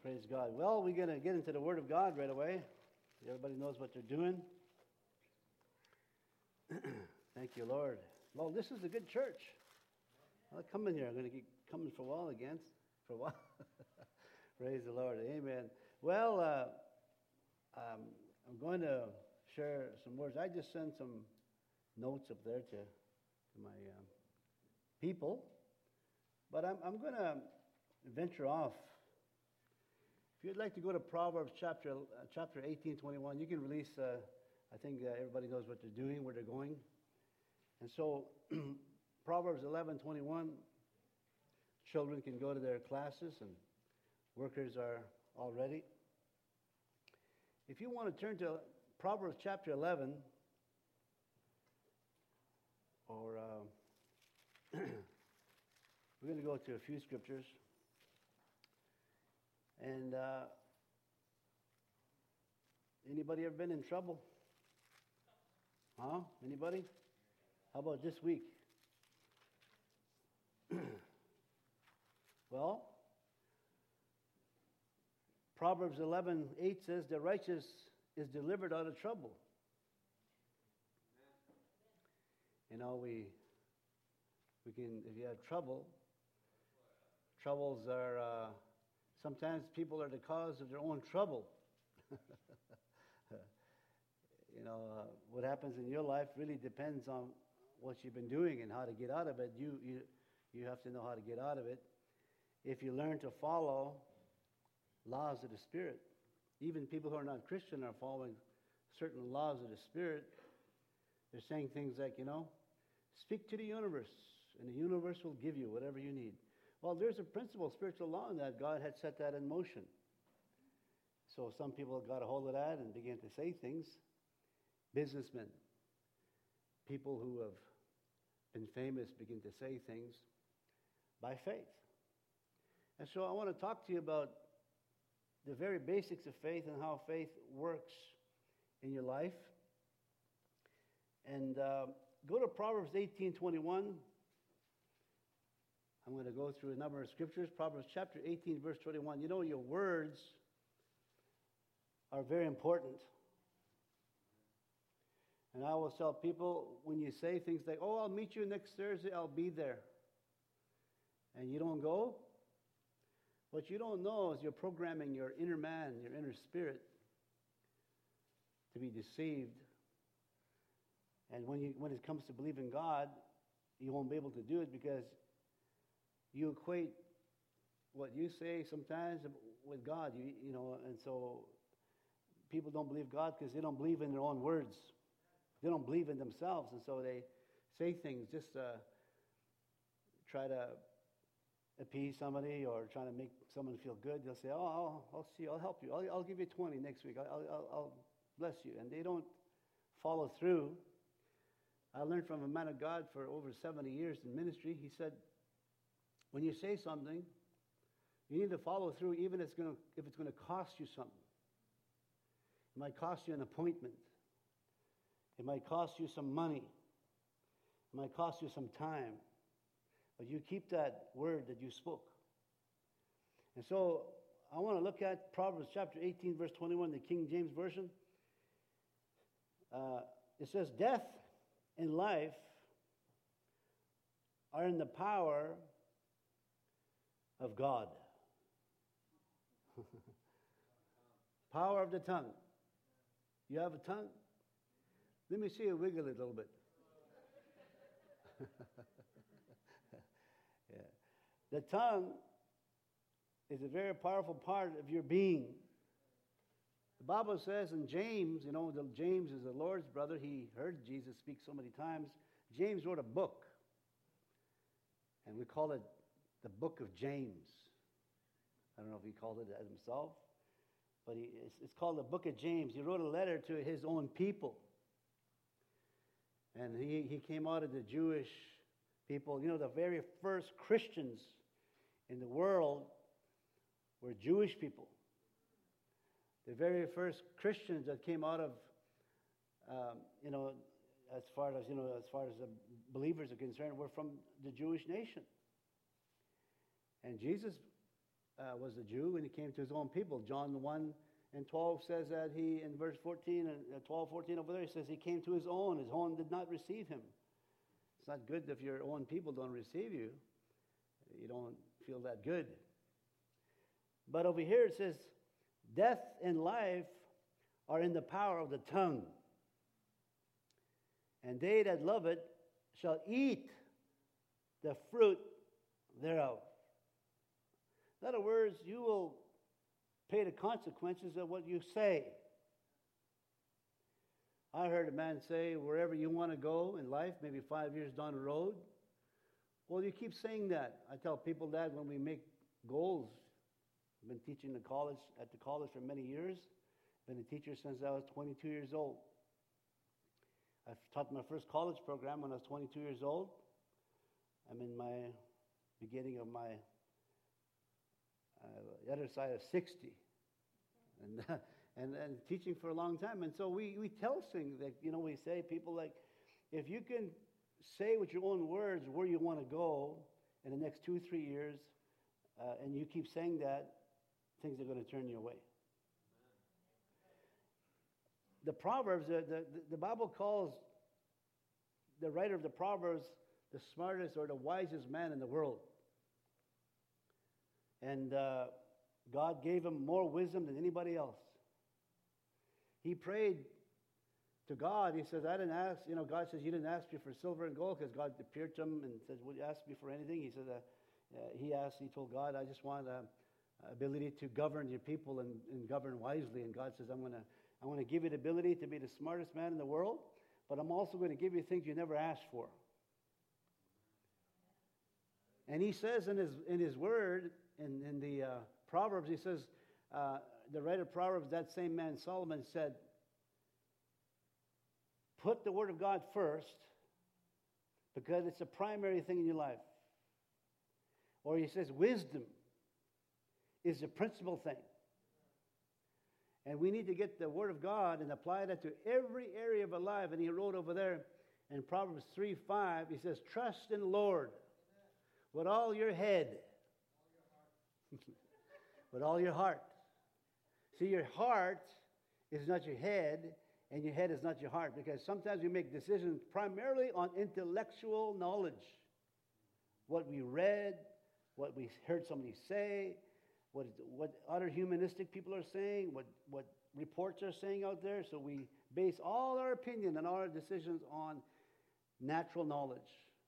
Praise God. Well, we're going to get into the Word of God right away. Everybody knows what they're doing. Thank you, Lord. Well, this is a good church. I'll come in here. I'm going to keep coming for a while again. For a while. Praise the Lord. Amen. Well, I'm going to share some words. I just sent some notes up there to my people. But I'm going to venture off. If you'd like to go to Proverbs chapter 18:21, you can release, I think everybody knows what they're doing, where they're going. And so, Proverbs 11:21, children can go to their classes and workers are all ready. If you want to turn to Proverbs chapter 11, or we're going to go to a few scriptures. And anybody ever been in trouble? Huh? Anybody? How about this week? Well, Proverbs 11:8 says, "The righteous is delivered out of trouble." You know, we can, if you have troubles are, sometimes people are the cause of their own trouble. You know, what happens in your life really depends on what you've been doing and how to get out of it. You have to know how to get out of it. If you learn to follow laws of the Spirit, even people who are not Christian are following certain laws of the Spirit. They're saying things like, you know, speak to the universe, and the universe will give you whatever you need. Well, there's a principle, spiritual law in that. God had set that in motion. So some people got a hold of that and began to say things. Businessmen, people who have been famous begin to say things by faith. And so I want to talk to you about the very basics of faith and how faith works in your life. And go to Proverbs 18:21. I'm going to go through a number of scriptures. Proverbs chapter 18, verse 21. You know, your words are very important. And I always tell people, when you say things like, "Oh, I'll meet you next Thursday, I'll be there," and you don't go, what you don't know is you're programming your inner man, your inner spirit, to be deceived. And when it comes to believing God, you won't be able to do it because you equate what you say sometimes with God, you know, and so people don't believe God because they don't believe in their own words. They don't believe in themselves, and so they say things just try to appease somebody or trying to make someone feel good. They'll say, "Oh, I'll see, I'll help you. I'll give you 20 next week. I'll bless you," and they don't follow through. I learned from a man of God for over 70 years in ministry. He said, when you say something, you need to follow through, even if it's going to cost you something. It might cost you an appointment. It might cost you some money. It might cost you some time. But you keep that word that you spoke. And so I want to look at Proverbs chapter 18, verse 21, the King James Version. It says, "Death and life are in the power of God." Power of the tongue. You have a tongue? Let me see you wiggle it a little bit. Yeah. The tongue is a very powerful part of your being. The Bible says in James, you know, James is the Lord's brother. He heard Jesus speak so many times. James wrote a book, and we call it the Book of James. I don't know if he called it that himself, but it's called the Book of James. He wrote a letter to his own people. And he came out of the Jewish people. You know, the very first Christians in the world were Jewish people. The very first Christians that came out of, you know, as far as the believers are concerned, were from the Jewish nation. And Jesus was a Jew, and he came to his own people. John 1 and 12 says that he, in verse 14 and 12, 14 over there, he says he came to his own did not receive him. It's not good if your own people don't receive you. You don't feel that good. But over here it says, death and life are in the power of the tongue. And they that love it shall eat the fruit thereof. In other words, you will pay the consequences of what you say. I heard a man say, wherever you want to go in life, maybe 5 years down the road, well, you keep saying that. I tell people that when we make goals. I've been teaching at the college for many years. I've been a teacher since I was 22 years old. I taught my first college program when I was 22 years old. I'm in my beginning of my the other side of 60, and teaching for a long time. And so we tell things that, we say, people like, if you can say with your own words where you want to go in the next 2 or 3 years, and you keep saying that, things are going to turn your way. The Proverbs, the Bible calls the writer of the Proverbs the smartest or the wisest man in the world. And God gave him more wisdom than anybody else. He prayed to God. He says, I didn't ask, God says, you didn't ask me for silver and gold, because God appeared to him and says, would you ask me for anything? He said, he told God, I just want ability to govern your people and govern wisely. And God says, I'm going to give you the ability to be the smartest man in the world, but I'm also going to give you things you never asked for. And he says in his word, in the Proverbs, he says, the writer of Proverbs, that same man, Solomon, said, put the word of God first, because it's a primary thing in your life. Or he says, wisdom is the principal thing. And we need to get the word of God and apply that to every area of our life. And he wrote over there in Proverbs 3:5, he says, trust in the Lord with all your head. With all your heart. See, your heart is not your head, and your head is not your heart, because sometimes we make decisions primarily on intellectual knowledge. What we read, what we heard somebody say, what other humanistic people are saying, what reports are saying out there. So we base all our opinion and all our decisions on natural knowledge.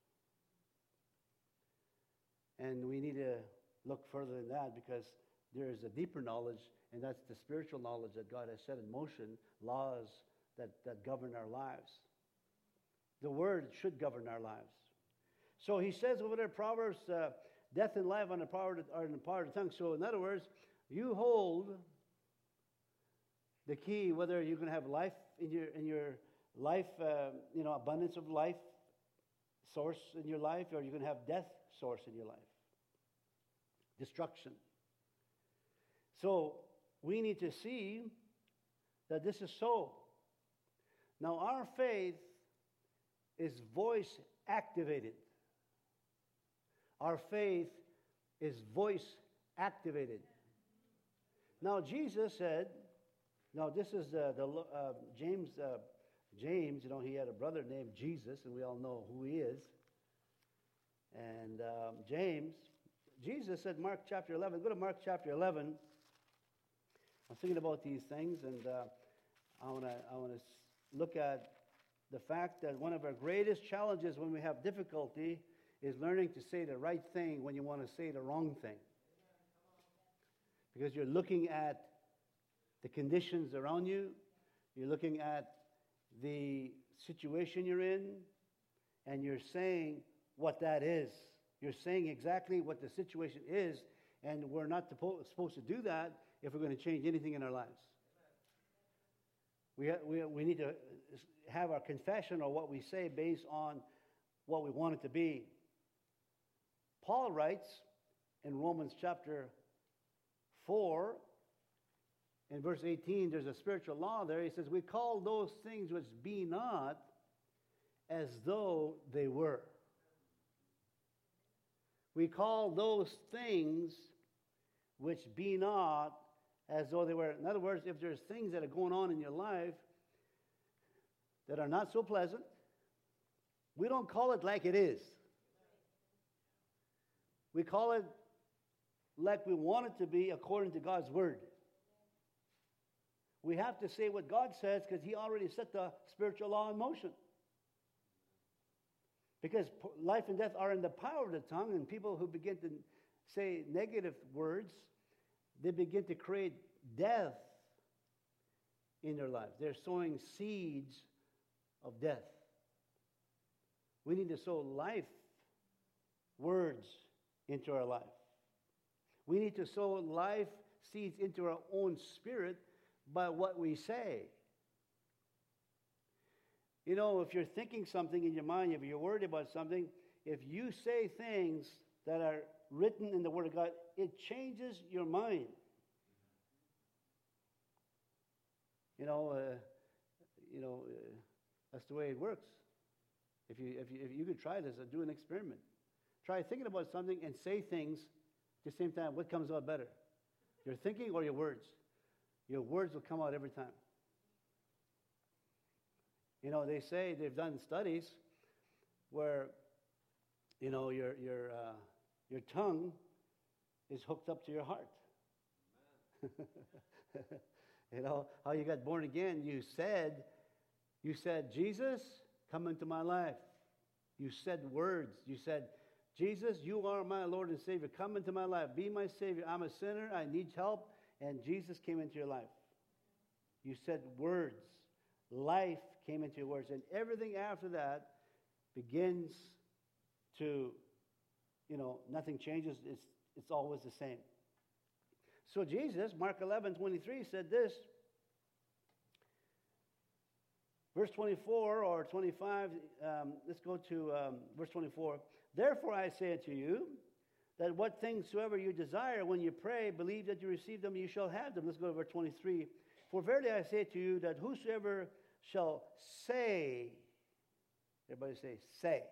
And we need to look further than that, because there is a deeper knowledge, and that's the spiritual knowledge that God has set in motion, laws that govern our lives. The Word should govern our lives. So he says over there, Proverbs, death and life are in the power of the tongue. So in other words, you hold the key, whether you're going to have life in your life, abundance of life source in your life, or you're going to have death source in your life. Destruction. So we need to see that this is so. Now our faith is voice activated. Our faith is voice activated. Now Jesus said, now this is James. James, he had a brother named Jesus, and we all know who he is. And Jesus said, Mark chapter 11. Go to Mark chapter 11. I was thinking about these things, and I want to look at the fact that one of our greatest challenges when we have difficulty is learning to say the right thing when you want to say the wrong thing. Because you're looking at the conditions around you, you're looking at the situation you're in, and you're saying what that is. You're saying exactly what the situation is, and we're not supposed to do that if we're going to change anything in our lives. We need to have our confession or what we say based on what we want it to be. Paul writes in Romans chapter 4, in verse 18, there's a spiritual law there. He says, we call those things which be not as though they were. We call those things which be not as though they were. In other words, if there's things that are going on in your life that are not so pleasant, we don't call it like it is. We call it like we want it to be according to God's word. We have to say what God says because He already set the spiritual law in motion. Because life and death are in the power of the tongue, and people who begin to say negative words, they begin to create death in their lives. They're sowing seeds of death. We need to sow life words into our life. We need to sow life seeds into our own spirit by what we say. You know, if you're thinking something in your mind, if you're worried about something, if you say things that are written in the Word of God, it changes your mind. That's the way it works. If you could try this, do an experiment. Try thinking about something and say things at the same time. What comes out better? Your thinking or your words? Your words will come out every time. You know, they say they've done studies where, your tongue is hooked up to your heart. You know, how you got born again, you said, Jesus, come into my life. You said words. You said, Jesus, you are my Lord and Savior. Come into my life. Be my Savior. I'm a sinner. I need help. And Jesus came into your life. You said words. Life came into your words. And everything after that begins to, nothing changes. It's always the same. So Jesus, Mark 11:23, said this. Verse 24 or 25, let's go to verse 24. Therefore I say unto you, that what things soever you desire when you pray, believe that you receive them, you shall have them. Let's go to verse 23. For verily I say to you, that whosoever shall say, everybody say.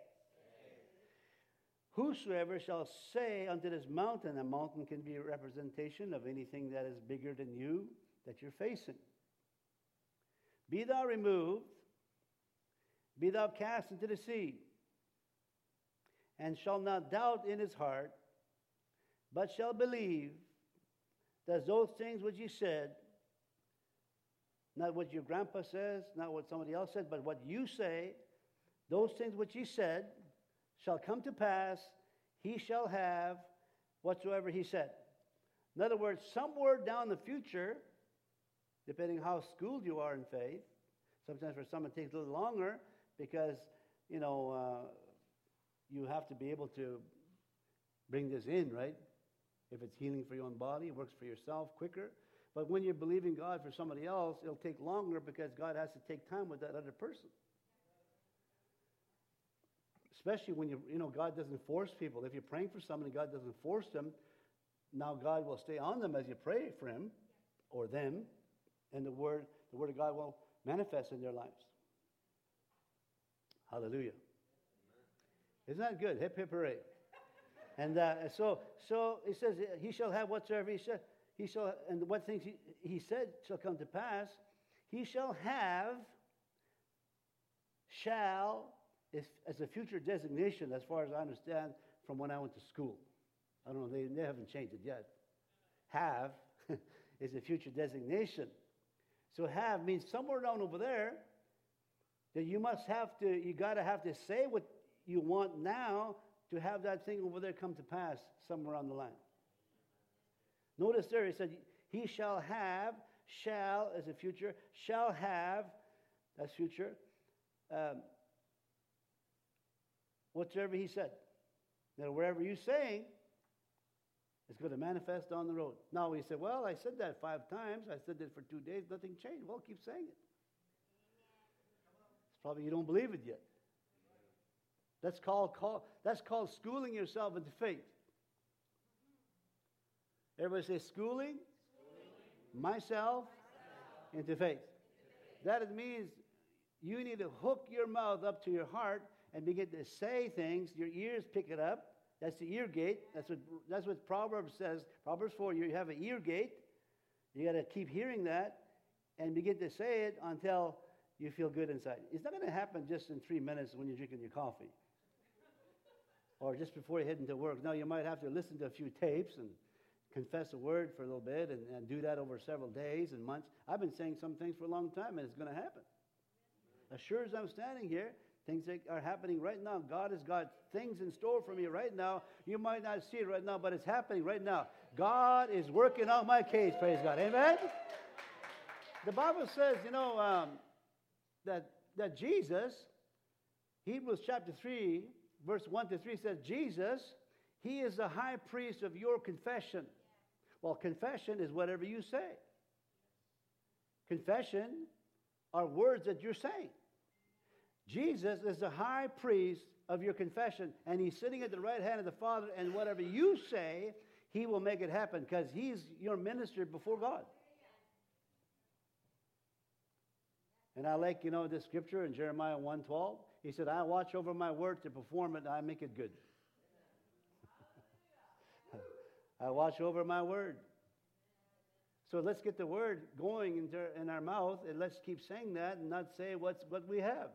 Whosoever shall say unto this mountain, a mountain can be a representation of anything that is bigger than you that you're facing. Be thou removed, be thou cast into the sea, and shall not doubt in his heart, but shall believe that those things which he said, not what your grandpa says, not what somebody else said, but what you say, those things which he said shall come to pass, he shall have whatsoever he said. In other words, somewhere down the future, depending how schooled you are in faith, sometimes for some it takes a little longer because, you have to be able to bring this in, right? If it's healing for your own body, it works for yourself quicker. But when you're believing God for somebody else, it'll take longer because God has to take time with that other person. Especially when God doesn't force people. If you're praying for somebody, God doesn't force them. Now God will stay on them as you pray for him or them, and the word of God will manifest in their lives. Hallelujah. Isn't that good? Hip, hip, hooray. And so it says, he shall have whatsoever he said. He shall, and what things he said shall come to pass. He shall have, shall, as a future designation, as far as I understand from when I went to school. I don't know, they haven't changed it yet. Have is a future designation. So have means somewhere down over there that you got to have to say what you want now to have that thing over there come to pass somewhere on the line. Notice there, he said, he shall have, shall as a future, shall have, that's future, whatsoever he said. Now, wherever you're saying, it's going to manifest down the road. Now, we say, well, I said that 5 times. I said that for 2 days. Nothing changed. Well, keep saying it. It's probably you don't believe it yet. That's called schooling yourself into faith. Everybody say schooling myself into faith. That means you need to hook your mouth up to your heart and begin to say things. Your ears pick it up. That's the ear gate. That's what Proverbs says. Proverbs 4, you have an ear gate. You got to keep hearing that and begin to say it until you feel good inside. It's not going to happen just in 3 minutes when you're drinking your coffee or just before you head into work. No, you might have to listen to a few tapes and confess a word for a little bit and do that over several days and months. I've been saying some things for a long time, and it's going to happen. As sure as I'm standing here, things that are happening right now. God has got things in store for me right now. You might not see it right now, but it's happening right now. God is working out my case, praise God. Amen? The Bible says, that Jesus, Hebrews chapter 3, verse 1 to 3 says, Jesus, he is the high priest of your confession. Well, confession is whatever you say. Confession are words that you're saying. Jesus is the high priest of your confession, and he's sitting at the right hand of the Father, and whatever you say, he will make it happen because he's your minister before God. And I like, this scripture in Jeremiah 1:12. He said, I watch over my word to perform it, and I make it good. I watch over my word. So let's get the word going in our mouth, and let's keep saying that and not say what we have.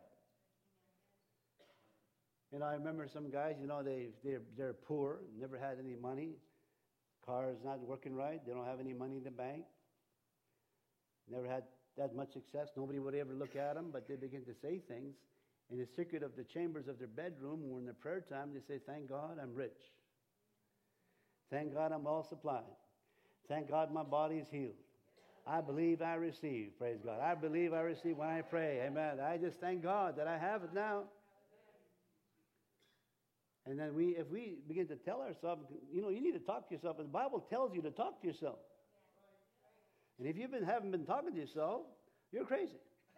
I remember some guys, they're poor, never had any money. Car is not working right. They don't have any money in the bank. Never had that much success. Nobody would ever look at them, but they begin to say things. In the secret of the chambers of their bedroom or in their prayer time, they say, thank God I'm rich. Thank God I'm well supplied. Thank God my body is healed. I believe I receive, praise God. I believe I receive when I pray, amen. I just thank God that I have it now. And then if we begin to tell ourselves, you need to talk to yourself. And the Bible tells you to talk to yourself. And if you haven't been talking to yourself, you're crazy.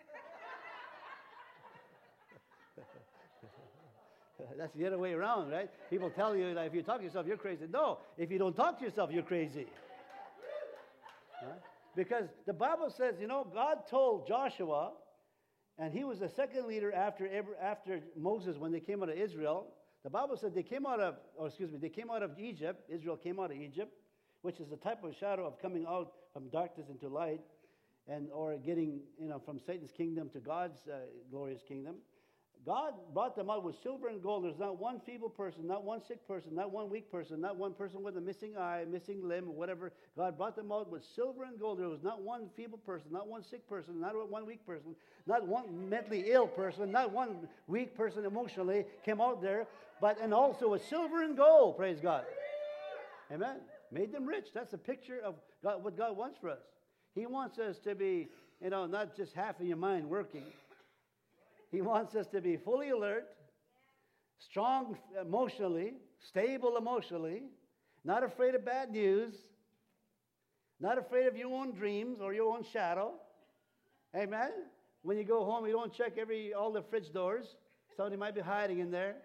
That's the other way around, right? People tell you that if you talk to yourself, you're crazy. No, if you don't talk to yourself, you're crazy. Right? Because the Bible says, God told Joshua, and he was the second leader after Moses when they came out of Israel. The Bible said they came out of Egypt. Israel came out of Egypt, which is a type of shadow of coming out from darkness into light, or getting from Satan's kingdom to God's glorious kingdom. God brought them out with silver and gold. There's not one feeble person, not one sick person, not one weak person, not one person with a missing eye, missing limb, whatever. God brought them out with silver and gold. There was not one feeble person, not one sick person, not one weak person, not one mentally ill person, not one weak person emotionally came out there, and also with silver and gold, praise God. Amen. Made them rich. That's a picture of God, what God wants for us. He wants us to be, not just half of your mind working. He wants us to be fully alert, strong emotionally, stable emotionally, not afraid of bad news, not afraid of your own dreams or your own shadow. Amen? When you go home, you don't check all the fridge doors. Somebody might be hiding in there.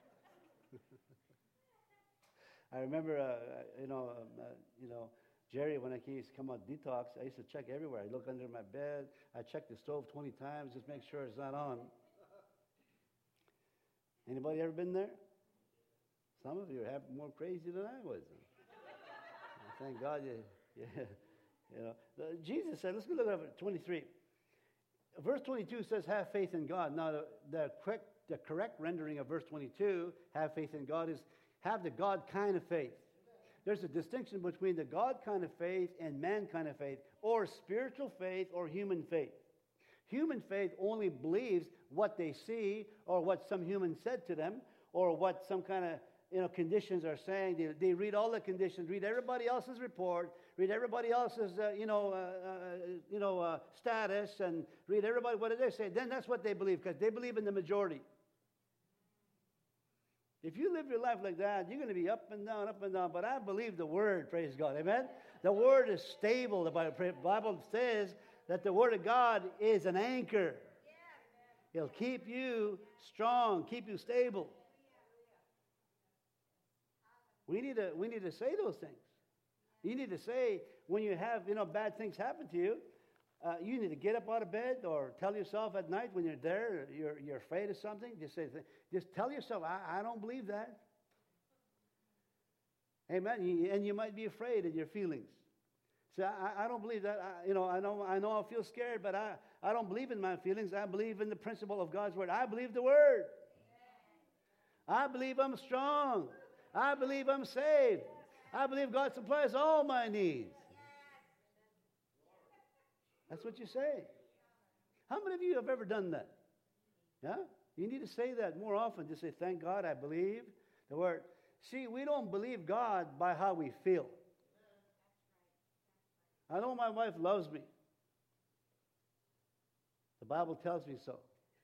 I remember, Jerry, when I used to come out detox, I used to check everywhere. I look under my bed. I check the stove 20 times, just make sure it's not on. Anybody ever been there? Some of you are more crazy than I was. Thank God Jesus said, let's go look at 23. Verse 22 says, have faith in God. Now, the correct rendering of verse 22, have faith in God, is have the God kind of faith. There's a distinction between the God kind of faith and man kind of faith, or spiritual faith or human faith. Human faith only believes what they see or what some human said to them or what some kind of conditions are saying. They read all the conditions, read everybody else's report, read everybody else's status, and read everybody what they say. Then that's what they believe, because they believe in the majority. If you live your life like that, you're going to be up and down. But I believe the Word, praise God, amen? The Word is stable. The Bible says that the Word of God is an anchor. It'll keep you strong, keep you stable. We need to say those things. You need to say, when you have bad things happen to you, you need to get up out of bed or tell yourself at night when you're there, you're afraid of something. Just tell yourself, I don't believe that. Amen. And you might be afraid in your feelings. See, I don't believe that. I know I'll feel scared, but I don't believe in my feelings. I believe in the principle of God's word. I believe the word. I believe I'm strong. I believe I'm saved. I believe God supplies all my needs. That's what you say. How many of you have ever done that? Yeah? You need to say that more often. Just say, thank God I believe the word. See, we don't believe God by how we feel. I know my wife loves me. The Bible tells me so.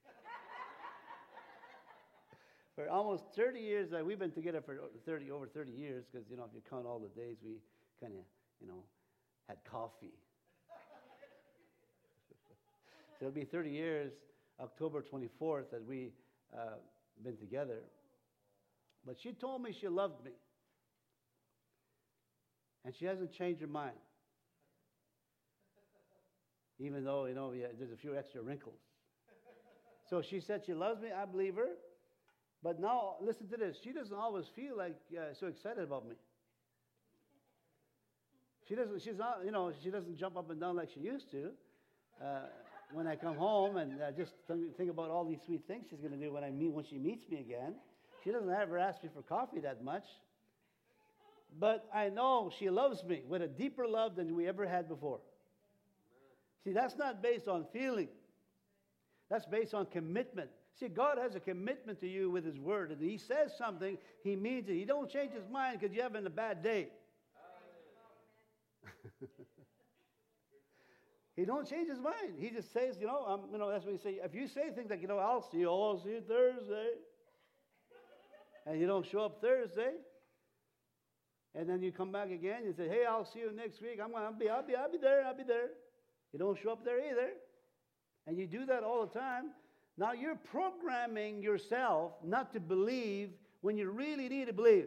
For almost 30 years, we've been together for over 30 years, because, if you count all the days, we kind of, had coffee. So it'll be 30 years, October 24th, that we been together. But she told me she loved me. And she hasn't changed her mind. Even though, there's a few extra wrinkles. So she said she loves me. I believe her. But now, listen to this. She doesn't always feel like so excited about me. She doesn't jump up and down like she used to. When I come home and just think about all these sweet things she's going to do when she meets me again. She doesn't ever ask me for coffee that much. But I know she loves me with a deeper love than we ever had before. See, that's not based on feeling. That's based on commitment. See, God has a commitment to you with His Word. And He says something, He means it. He don't change His mind because you're having a bad day. He don't change His mind. He just says, that's what He say. If you say things like, I'll see you Thursday. And you don't show up Thursday. And then you come back again and say, hey, I'll see you next week. I'll be there. You don't show up there either. And you do that all the time. Now you're programming yourself not to believe when you really need to believe.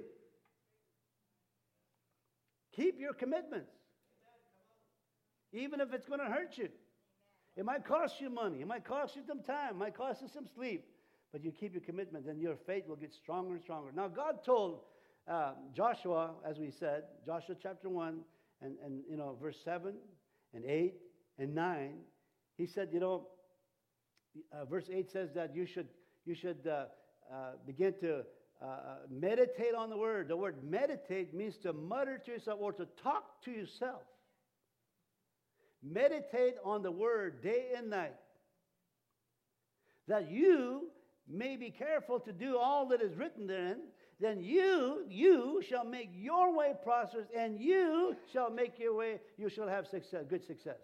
Keep your commitments. Even if it's going to hurt you. It might cost you money. It might cost you some time. It might cost you some sleep. But you keep your commitment, and your faith will get stronger and stronger. Now God told Joshua, as we said, Joshua chapter 1 and verse 7 and 8 and 9, He said, verse 8 says that you should begin to meditate on the word. The word meditate means to mutter to yourself or to talk to yourself. Meditate on the word day and night, that you may be careful to do all that is written therein. Then you shall make your way prosperous, and you shall have success, good success.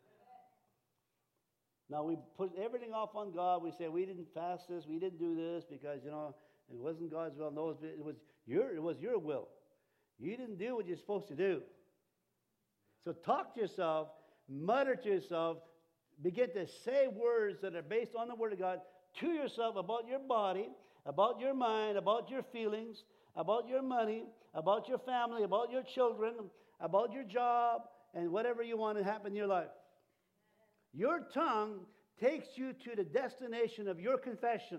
Now we put everything off on God. We say we didn't fast this, we didn't do this because it wasn't God's will. No, it was your will. You didn't do what you're supposed to do. So talk to yourself, mutter to yourself, begin to say words that are based on the Word of God to yourself about your body, about your mind, about your feelings, about your money, about your family, about your children, about your job, and whatever you want to happen in your life. Your tongue takes you to the destination of your confession.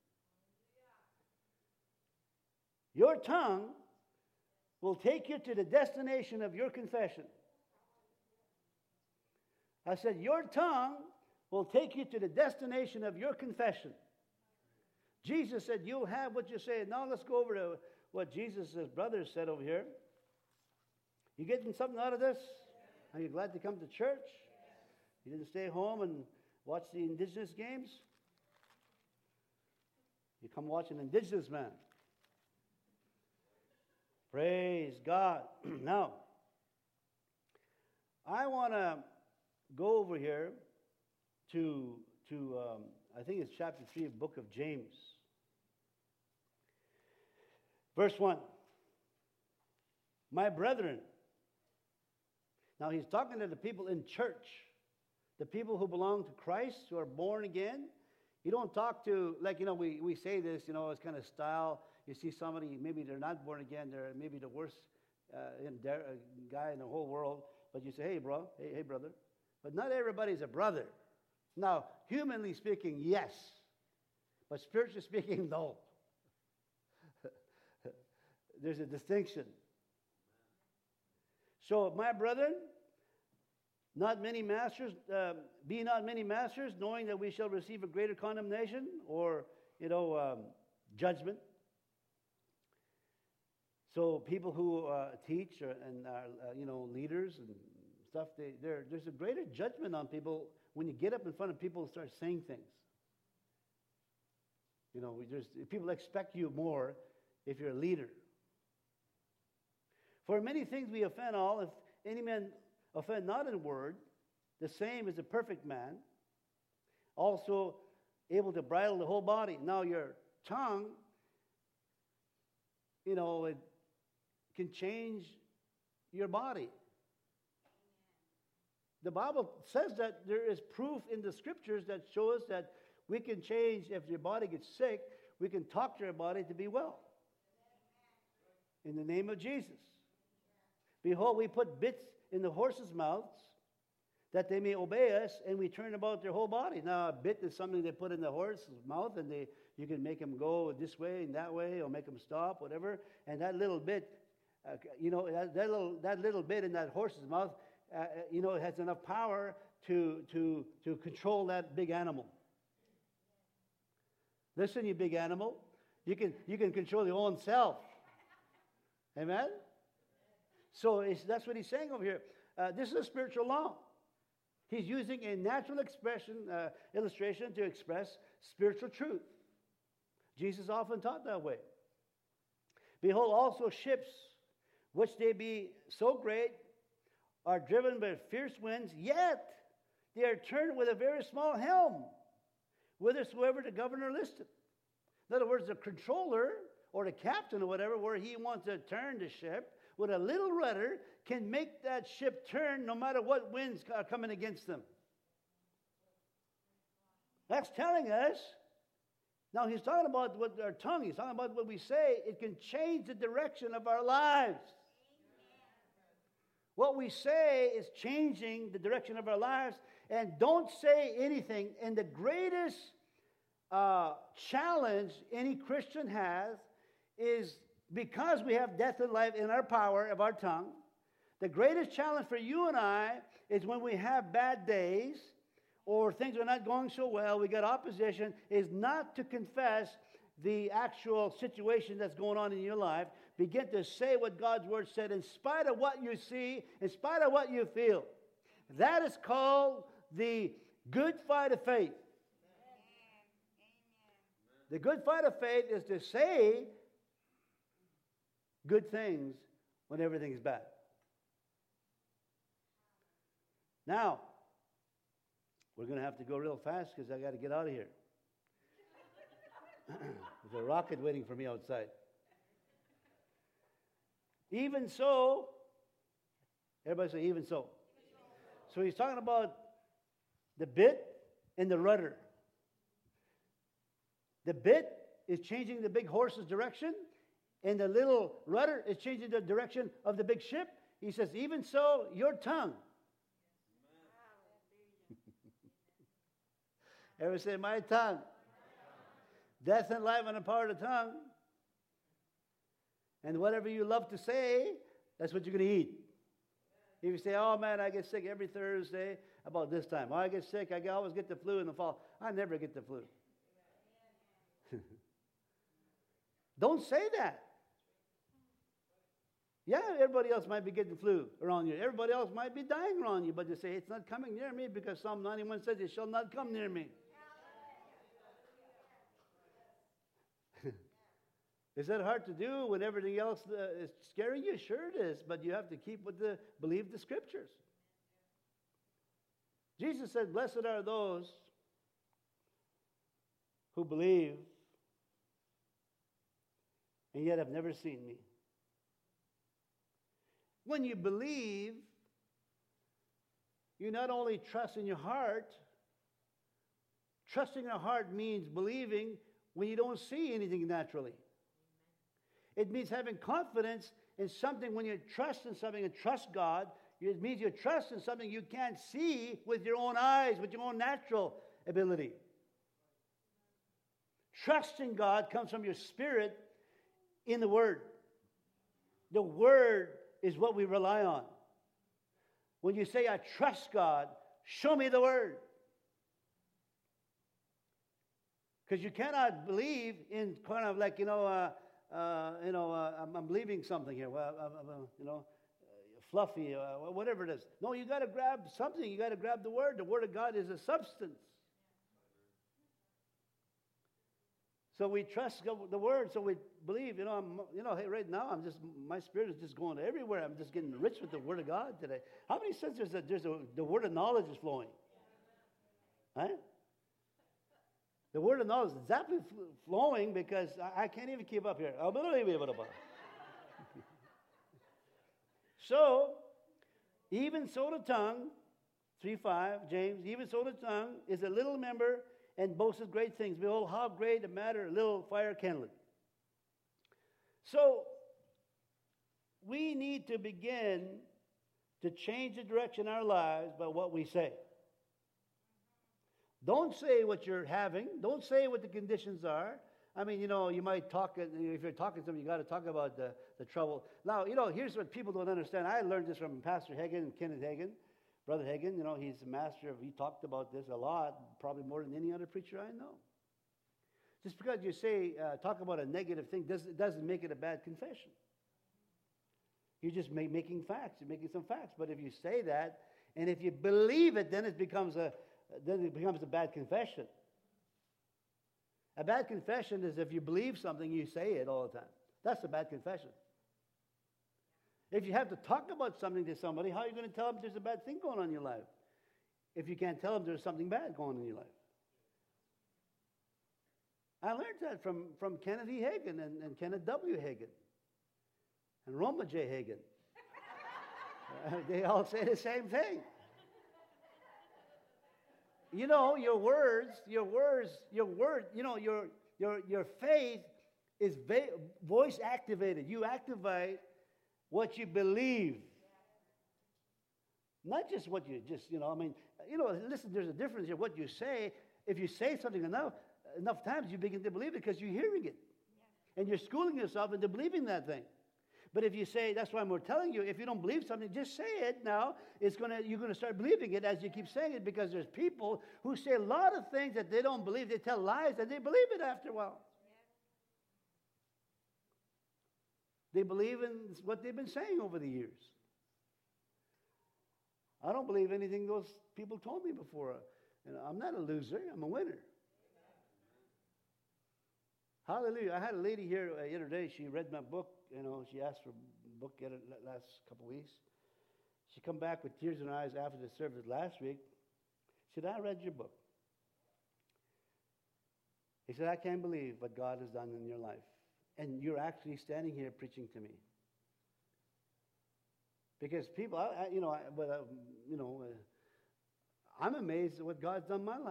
Your tongue will take you to the destination of your confession. I said, your tongue will take you to the destination of your confession. Jesus said, you'll have what you say. Now let's go over to what Jesus' brothers said over here. You getting something out of this? Are you glad to come to church? You didn't stay home and watch the Indigenous games? You come watch an Indigenous man. Praise God. Now, I want to go over here to I think it's chapter 3 of the book of James. Verse 1. My brethren. Now he's talking to the people in church. The people who belong to Christ, who are born again. You don't talk to, we say this, it's kind of style. You see somebody, maybe they're not born again, they're maybe the worst guy in the whole world. But you say, hey, bro, hey, brother. But not everybody's a brother. Now, humanly speaking, yes. But spiritually speaking, no. There's a distinction. So, my brethren, not many masters, be not many masters, knowing that we shall receive a greater condemnation or, judgment. So people who teach and are, leaders and stuff, there's a greater judgment on people when you get up in front of people and start saying things. People expect you more if you're a leader. For many things we offend all, if any man offend not in word, the same is a perfect man, also able to bridle the whole body. Now your tongue, it can change your body. The Bible says that there is proof in the scriptures that shows that we can change. If your body gets sick, we can talk to our body to be well. In the name of Jesus. Behold, we put bits in the horses' mouths that they may obey us, and we turn about their whole body. Now, a bit is something they put in the horse's mouth, and you can make them go this way and that way, or make them stop, whatever. And that little bit, that little bit in that horse's mouth, it has enough power to control that big animal. Listen, you big animal, you can control your own self. Amen. So that's what he's saying over here. This is a spiritual law. He's using a natural illustration to express spiritual truth. Jesus often taught that way. Behold, also ships, which they be so great, are driven by fierce winds, yet they are turned with a very small helm, whithersoever the governor listeth. In other words, the controller or the captain or whatever, where he wants to turn the ship, with a little rudder, can make that ship turn no matter what winds are coming against them. That's telling us, now he's talking about what our tongue, he's talking about what we say, it can change the direction of our lives. What we say is changing the direction of our lives. And don't say anything. And the greatest challenge any Christian has is, because we have death and life in our power of our tongue, the greatest challenge for you and I is when we have bad days or things are not going so well, we got opposition, is not to confess the actual situation that's going on in your life. Begin to say what God's word said in spite of what you see, in spite of what you feel. That is called the good fight of faith. The good fight of faith is to say good things when everything's bad. Now, we're going to have to go real fast because I got to get out of here. There's a rocket waiting for me outside. Even so, everybody say even so. So he's talking about the bit and the rudder. The bit is changing the big horse's direction, and the little rudder is changing the direction of the big ship. He says, even so, your tongue. Everybody say, my tongue. Death and life on the power of the tongue. And whatever you love to say, that's what you're going to eat. If you say, oh man, I get sick every Thursday about this time. Oh, I get sick, I always get the flu in the fall. I never get the flu. Don't say that. Yeah, everybody else might be getting flu around you. Everybody else might be dying around you. But you say, it's not coming near me because Psalm 91 says, it shall not come near me. Is that hard to do when everything else is scaring you? Sure it is, but you have to believe the scriptures. Jesus said, blessed are those who believe and yet have never seen me. When you believe, you not only trust in your heart. Trusting your heart means believing when you don't see anything naturally. It means having confidence in something. When you trust in something and trust God, it means you trust in something you can't see with your own eyes, with your own natural ability. Trusting God comes from your spirit in the Word. The Word is what we rely on. When you say, I trust God, show me the Word. Because you cannot believe in kind of like, I'm believing something here. Well, fluffy, whatever it is. No, you got to grab something. You got to grab the Word. The Word of God is a substance. So we trust the Word. So we believe. Hey, right now my spirit is just going everywhere. I'm just getting rich with the Word of God today. How many sense the Word of knowledge is flowing? Right? The word of knowledge is exactly flowing because I can't even keep up here. So, even so the tongue, 3:5, James, even so the tongue is a little member and boasteth great things. Behold, how great a matter a little fire kindleth. So, we need to begin to change the direction of our lives by what we say. Don't say what you're having. Don't say what the conditions are. I mean, you might talk, if you're talking to them, you got to talk about the trouble. Now, here's what people don't understand. I learned this from Pastor Hagin and Kenneth Hagin. Brother Hagin, he's a master he talked about this a lot, probably more than any other preacher I know. Just because you say, talk about a negative thing, doesn't make it a bad confession. You're just making facts. You're making some facts. But if you say that, and if you believe it, then it becomes a bad confession. A bad confession is if you believe something, you say it all the time. That's a bad confession. If you have to talk about something to somebody, how are you going to tell them there's a bad thing going on in your life? If you can't tell them there's something bad going on in your life. I learned that from Kenneth E. Hagin and Kenneth W. Hagin and Roma J. Hagin. They all say the same thing. Your faith is voice activated. You activate what you believe. Not just what you listen, there's a difference here. What you say, if you say something enough times, you begin to believe it because you're hearing it. Yeah. And you're schooling yourself into believing that thing. But if you say, that's why we're telling you, if you don't believe something, just say it now. You're going to start believing it as you keep saying it, because there's people who say a lot of things that they don't believe. They tell lies and they believe it after a while. They believe in what they've been saying over the years. I don't believe anything those people told me before. I'm not a loser. I'm a winner. Hallelujah. I had a lady here the other day. She read my book. She asked for a book last couple of weeks. She come back with tears in her eyes after the service last week. She said, I read your book. He said, I can't believe what God has done in your life. And you're actually standing here preaching to me. Because people, I'm amazed at what God's done in my life.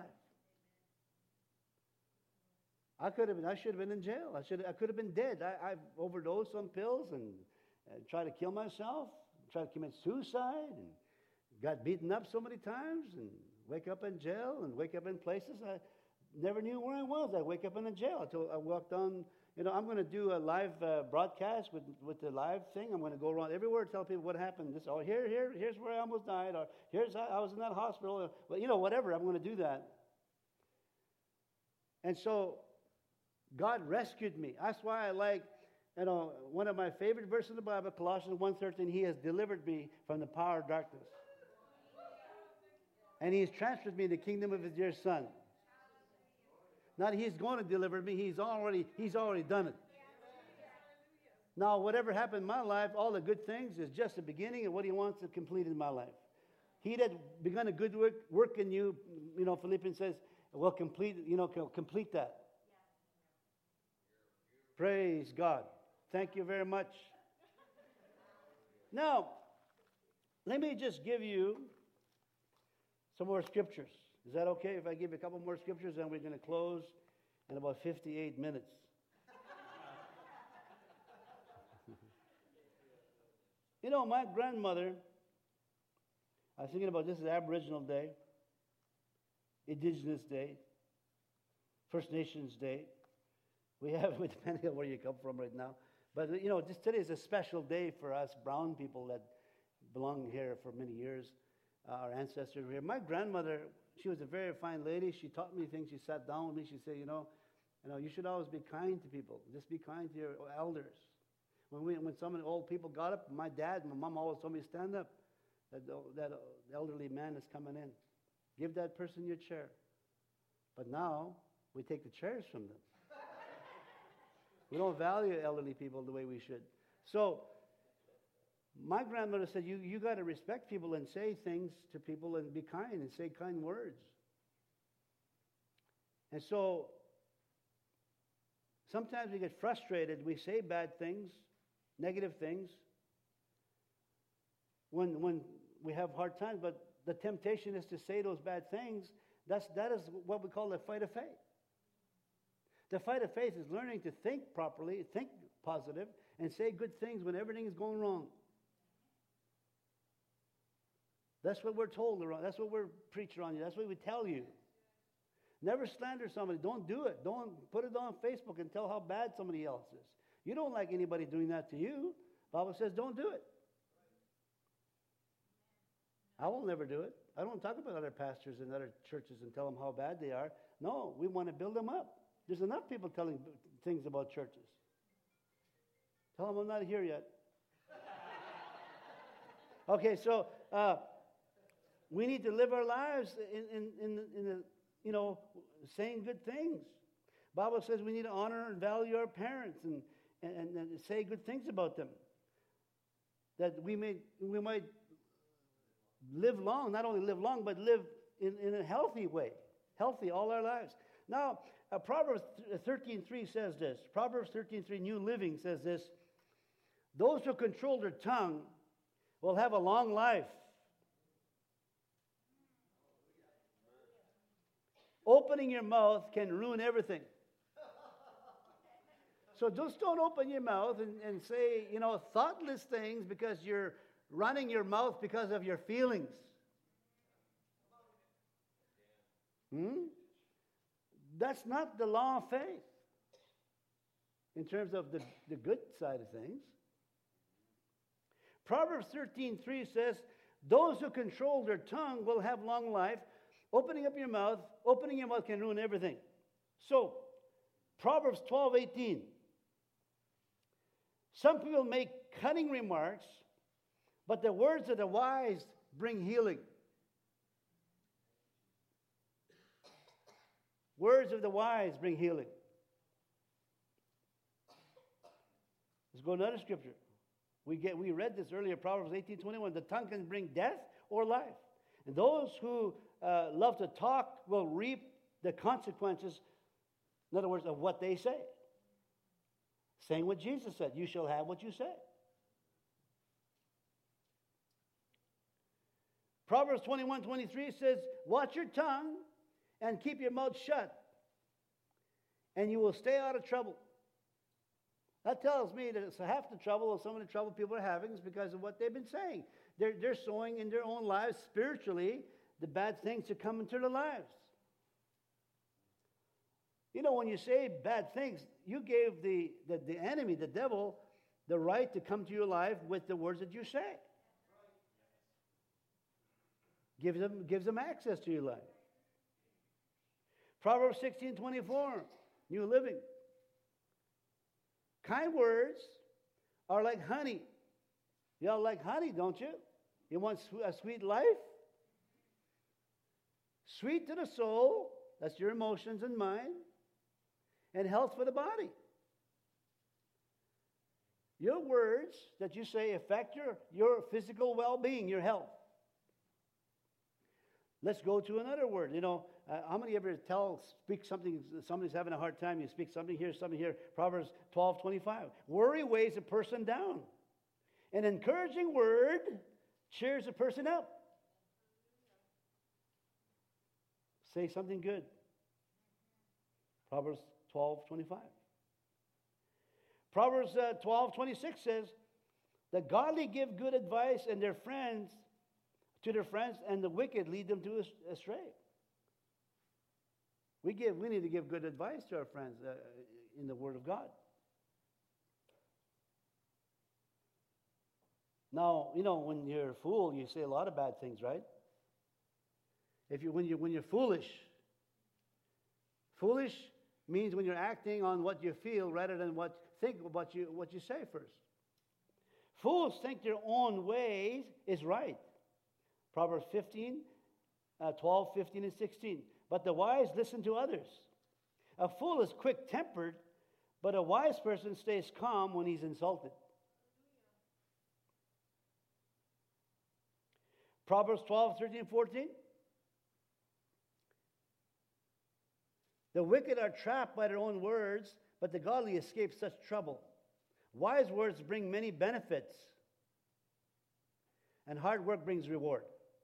I should have been in jail. I could have been dead. I've overdosed on pills and tried to kill myself, tried to commit suicide, and got beaten up so many times, and wake up in jail and wake up in places I never knew where I was. I wake up in a jail. I walked on. I'm going to do a live broadcast with the live thing. I'm going to go around everywhere and tell people what happened. Here's where I almost died, or I was in that hospital. Whatever. I'm going to do that. And so God rescued me. That's why I like, one of my favorite verses in the Bible, Colossians 1:13, He has delivered me from the power of darkness. And He has transferred me in the kingdom of His dear Son. Not He's going to deliver me, He's already done it. Now, whatever happened in my life, all the good things is just the beginning of what He wants to complete in my life. He that begun a good work in you, Philippians says, will complete that. Praise God. Thank you very much. Now, let me just give you some more scriptures. Is that okay if I give you a couple more scriptures, and we're going to close in about 58 minutes? My grandmother, I was thinking about this is Aboriginal Day, Indigenous Day, First Nations Day. We have, depending on where you come from right now. But, just today is a special day for us brown people that belong here for many years. our ancestors here. My grandmother, she was a very fine lady. She taught me things. She sat down with me. She said, you should always be kind to people. Just be kind to your elders. When some of the old people got up, my dad and my mom always told me, stand up. That elderly man is coming in. Give that person your chair. But now, we take the chairs from them. We don't value elderly people the way we should. So, my grandmother said, you got to respect people and say things to people and be kind and say kind words. And so, sometimes we get frustrated. We say bad things, negative things, when we have hard times. But the temptation is to say those bad things. That is what we call the fight of faith. The fight of faith is learning to think properly, think positive, and say good things when everything is going wrong. That's what we're told around. That's what we're preaching on you. That's what we tell you. Never slander somebody. Don't do it. Don't put it on Facebook and tell how bad somebody else is. You don't like anybody doing that to you. The Bible says don't do it. I will never do it. I don't talk about other pastors and other churches and tell them how bad they are. No, we want to build them up. There's enough people telling things about churches. Tell them I'm not here yet. Okay, so we need to live our lives in the, saying good things. The Bible says we need to honor and value our parents and say good things about them. That we might live long, not only live long, but live in a healthy way. Healthy all our lives. Now, Proverbs 13:3 says this. Proverbs 13:3, New Living, says this. Those who control their tongue will have a long life. Opening your mouth can ruin everything. So just don't open your mouth and say, thoughtless things because you're running your mouth because of your feelings. That's not the law of faith in terms of the good side of things. Proverbs 13:3 says, those who control their tongue will have long life. Opening your mouth can ruin everything. So, Proverbs 12:18. Some people make cutting remarks, but the words of the wise bring healing. Words of the wise bring healing. Let's go to another scripture. We read this earlier, Proverbs 18:21. The tongue can bring death or life. And those who love to talk will reap the consequences, in other words, of what they say. Saying what Jesus said, you shall have what you say. Proverbs 21:23 says, watch your tongue and keep your mouth shut, and you will stay out of trouble. That tells me that it's half the trouble, or some of the trouble people are having is because of what they've been saying. They're sowing in their own lives spiritually the bad things that come into their lives. When you say bad things, you gave the enemy, the devil, the right to come to your life with the words that you say. Gives them access to your life. Proverbs 16:24, New Living. Kind words are like honey. You all like honey, don't you? You want a sweet life? Sweet to the soul, that's your emotions and mind, and health for the body. Your words that you say affect your physical well-being, your health. Let's go to another word. How many ever speak something, somebody's having a hard time, you speak something here, Proverbs 12:25. Worry weighs a person down. An encouraging word cheers a person up. Say something good. Proverbs 12:25. Proverbs 12:26 says, the godly give good advice to their friends, and the wicked lead them to astray. We need to give good advice to our friends in the Word of God. Now, when you're a fool, you say a lot of bad things, right? When you're foolish. Foolish means when you're acting on what you feel rather than what you say first. Fools think their own ways is right. Proverbs 12, 15, and 16. But the wise listen to others. A fool is quick-tempered, but a wise person stays calm when he's insulted. Proverbs 12, 13, 14. The wicked are trapped by their own words, but the godly escape such trouble. Wise words bring many benefits, and hard work brings reward.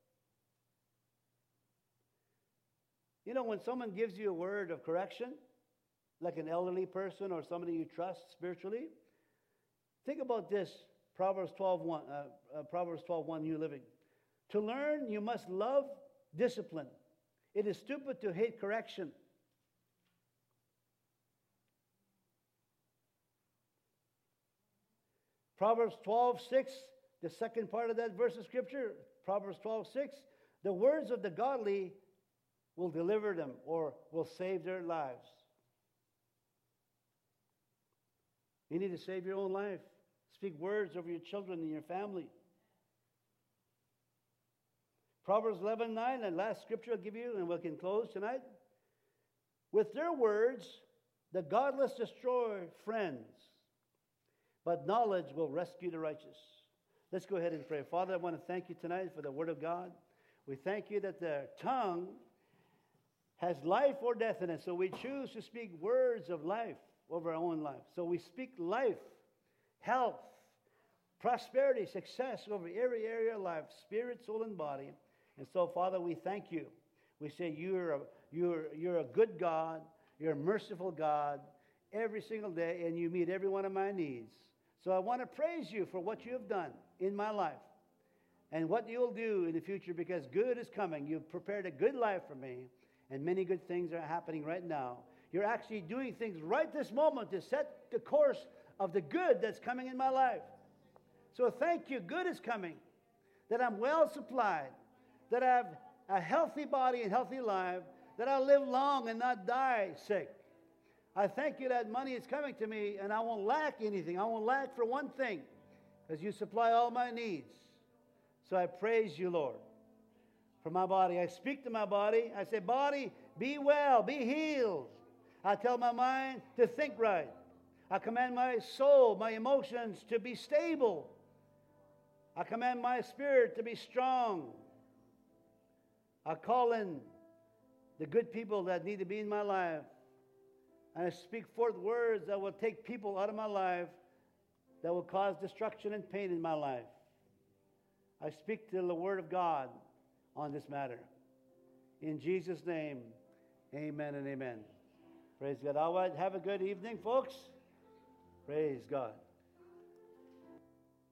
You know, when someone gives you a word of correction, like an elderly person or somebody you trust spiritually, think about this, Proverbs 12:1, New Living. To learn, you must love discipline. It is stupid to hate correction. Proverbs 12:6, the second part of that verse of Scripture, Proverbs 12:6, the words of the godly will deliver them or will save their lives. You need to save your own life. Speak words over your children and your family. Proverbs 11:9, and last scripture I'll give you, and we can close tonight. With their words, the godless destroy friends, but knowledge will rescue the righteous. Let's go ahead and pray. Father, I want to thank you tonight for the Word of God. We thank you that the tongue has life or death in it, so we choose to speak words of life over our own life. So we speak life, health, prosperity, success over every area of life, spirit, soul, and body. And so, Father, we thank you. We say you're a good God. You're a merciful God every single day, and you meet every one of my needs. So I want to praise you for what you have done in my life and what you'll do in the future, because good is coming. You've prepared a good life for me, and many good things are happening right now. You're actually doing things right this moment to set the course of the good that's coming in my life. So thank you. Good is coming, that I'm well supplied, that I have a healthy body and healthy life, that I'll live long and not die sick. I thank you that money is coming to me and I won't lack anything. I won't lack for one thing, because you supply all my needs. So I praise you, Lord, for my body. I speak to my body. I say, body, be well, be healed. I tell my mind to think right. I command my soul, my emotions to be stable. I command my spirit to be strong. I call in the good people that need to be in my life. And I speak forth words that will take people out of my life that will cause destruction and pain in my life. I speak to the Word of God on this matter. In Jesus' name, amen and amen. Praise God. All right, have a good evening, folks. Praise God.